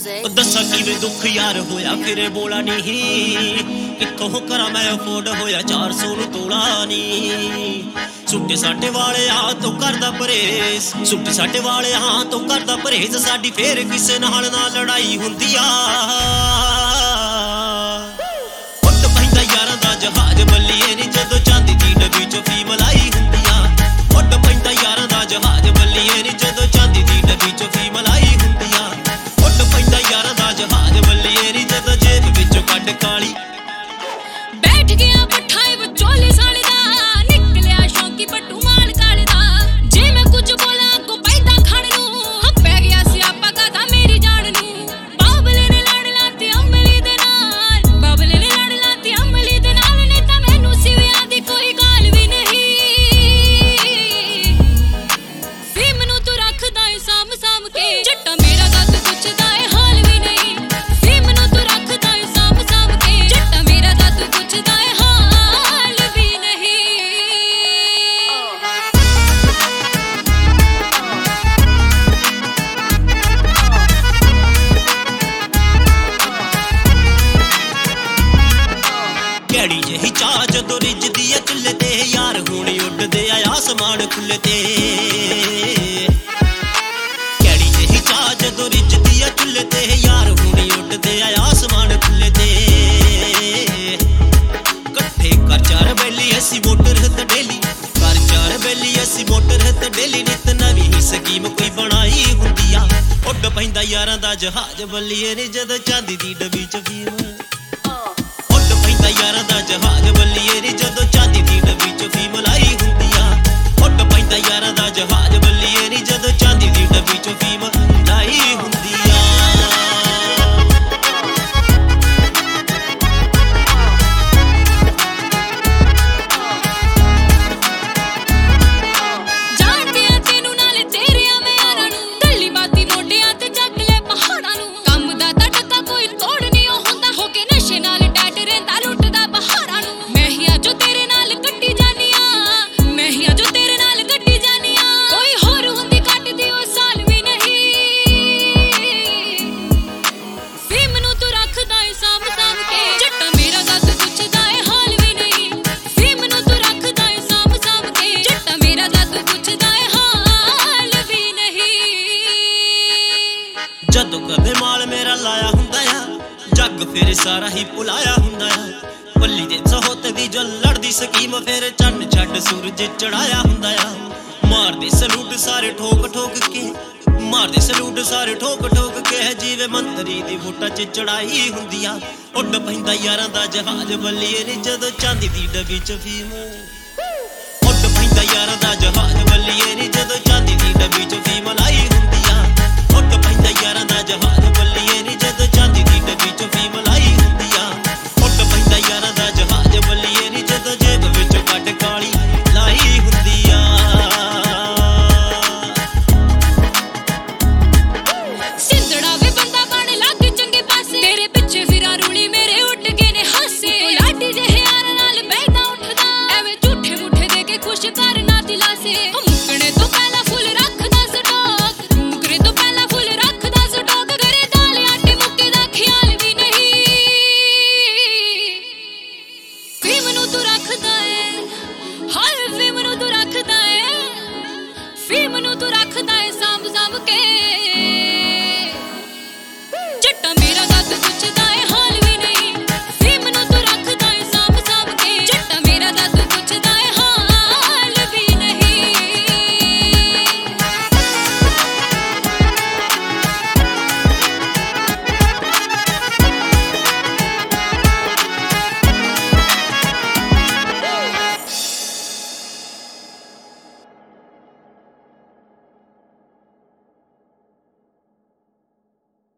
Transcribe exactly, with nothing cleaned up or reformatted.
music. दसा किवें दुख यार होया फिरे बोला नहीं कित्थों करा मैं अफोर्ड होया चार सौ नूं तोला नहीं सुट्टे साटे वाले हां तो करदा परहेज सुट्टे साटे वाले हां तो करदा परहेज साडी फेर किसे नाल ना लड़ाई हुंदी आ उठ पैंदा यारां दा जहाज बल्लीए नी जदों चांदी दी डब्बी चों फी मलाई हुंदी आ उठ पैंदा यारां दा जहाज बल्लीए नी जदों चांदी दी डब्बी चों फी मलाई हुंदी आ उठ पैंदा यारां दा जहाज बल्लीए नी जदों जेब विचों कड्ड काली बैठ गया पठाए विचोले साले दा निकलिया शौकी पट्टू माल काले दा जे मैं कुछ बोला को पैदा खड़ नूं पै गया सियापा कादा मेरी जान नूं बाबले ने लड़ लाती अमली दे नाल बाबले ने लड़ लाती अमली दे नाल ने तां मैनू सिविया दी कोई गाल भी नहीं फिर मैनू तू रखदा है साम साम के जट्टा मेरा दर्द पुछदा है हाल भी नहीं फिर मैनू तू रखदा है साम साम के जट्टा मेरा दर्द पुछदा है हाल भी नहीं केड़ी जही चाह जदों रिजदी ऐ चुल्हे ते यार हुणी उड्डदे आ आसमान खुले ते केड़ी जही चाह जदों रिजदी ऐ चुल्हे ते यार हुणी उड्डदे आ आसमान खुले ते कट्ठे कर चार बैली ऐसी मोटर ते डेली कर चार बैली ऐसी मोटर ते डेली नित नवीं ही स्कीम कोई बनाई हुंदी आ उड्ड पैंदा यारां दा जहाज बल्लीए नी जदों चांदी दी डब्बी च फीम उड्ड पैंदा यारां दा जहाज बल्लीए नी जदों चांदी दी डब्बी चों फी मलाई हुंदी आ उड्ड पैंदा यारां दा जहाज बल्लीए नी जदों चांदी दी डब्बी चों फी मलाई हुंदी आ ਜਾਣਦੇ ਆ ਤੈਨੂੰ ਨਾਲੇ ਤੇਰੇ ਆਵੇਂ ਯਾਰਾਂ ਨੂੰ ਢੱਲੀ ਬਾਤੀ ਮੋਢਿਆਂ ਤੇ ਚੱਕ ਲੈ ਪਹਾੜਾਂ ਨੂੰ ਕੰਮ ਦਾ ਤਾਂ ਟੱਕਾ ਕੋਈ ਤੋੜ ਨਹੀਂ ਉਹ ਹੁੰਦਾ ਹੋ ਕੇ ਨਸ਼ੇ ਨਾਲ ਡੈਟ ਰਹਿੰਦਾ ਲੁੱਟਦਾ ਬਹਾਰਾਂ ਨੂੰ ਮੈਂ ਹੀ ਆ ਜੋ ਤੇਰੇ ਨਾਲ ਕੱਟੀ ਜਾਨੀ ਆ ਮੈਂ ਹੀ ਆ ਜੋ ਤੇਰੇ ਨਾਲ ਕੱਟੀ ਜਾਨੀ ਆ ਕੋਈ ਹੋਰ ਹੁੰਦੀ ਕੱਟਦੀ ਉਹ ਸਾਲ ਵੀ ਨਹੀਂ ਫਿਰ ਮੈਨੂੰ ਤੂੰ ਰੱਖਦਾ ਏ ਸਾਂਭ ਸਾਂਭ ਕੇ ਜੱਟਾ ਮੇਰਾ ਦਰਦ ਪੁੱਛਦਾ ਏ ਹਾਲ ਵੀ ਨਹੀਂ ਫਿਰ ਮੈਨੂੰ ਤੂੰ ਰੱਖਦਾ ਏ ਸਾਂਭ ਸਾਂਭ ਕੇ ਜੱਟਾ ਮੇਰਾ ਦਰਦ ਪੁੱਛਦਾ ਏ ਹਾਲ ਵੀ ਨਹੀਂ ਜਦੋਂ ਕਦੇ ਮਾਲ ਮੇਰਾ ਲਾਇਆ ਹੁੰਦਾ ਆ ਜੱਗ ਫਿਰ ਸਾਰਾ ਹੀ ਭੁਲਾਇਆ ਹੁੰਦਾ ਆ ਪੱਲੀ ਦੇ ਸਹੋਤੇ ਦੀ ਜੋ ਲੜਦੀ ਸਕੀਮ ਫਿਰ ਚੰਨ ਛੱਡ ਸੂਰਜ ਚੜਾਇਆ ਹੁੰਦਾ ਆ ਮਾਰਦੇ ਸਲੂਟ ਸਾਰੇ ਠੋਕ ਠੋਕ ਕੇ ਮਾਰਦੇ ਸਲੂਟ ਸਾਰੇ ਠੋਕ ਠੋਕ ਕੇ ਜੀਵੇ ਮੰਤਰੀ ਦੀ ਵੋਟਾਂ 'ਚ ਚੜਾਈ ਹੁੰਦੀ ਆ ਉੱਡ ਪੈਂਦਾ ਯਾਰਾਂ ਦਾ ਜਹਾਜ਼ ਬੱਲੀਏ ਨੀ ਜਦੋਂ ਚਾਂਦੀ ਦੀ ਡੱਬੀ 'ਚ ਫੀਮ ਉੱਡ ਪੈਂਦਾ ਯਾਰਾਂ ਦਾ ਜਹਾਜ਼ ਬੱਲੀਏ ਨੀ ਜਦੋਂ ਚਾਂਦੀ ਦੀ ਡੱਬੀ 'ਚ ਫੀਮ ਲਾਈ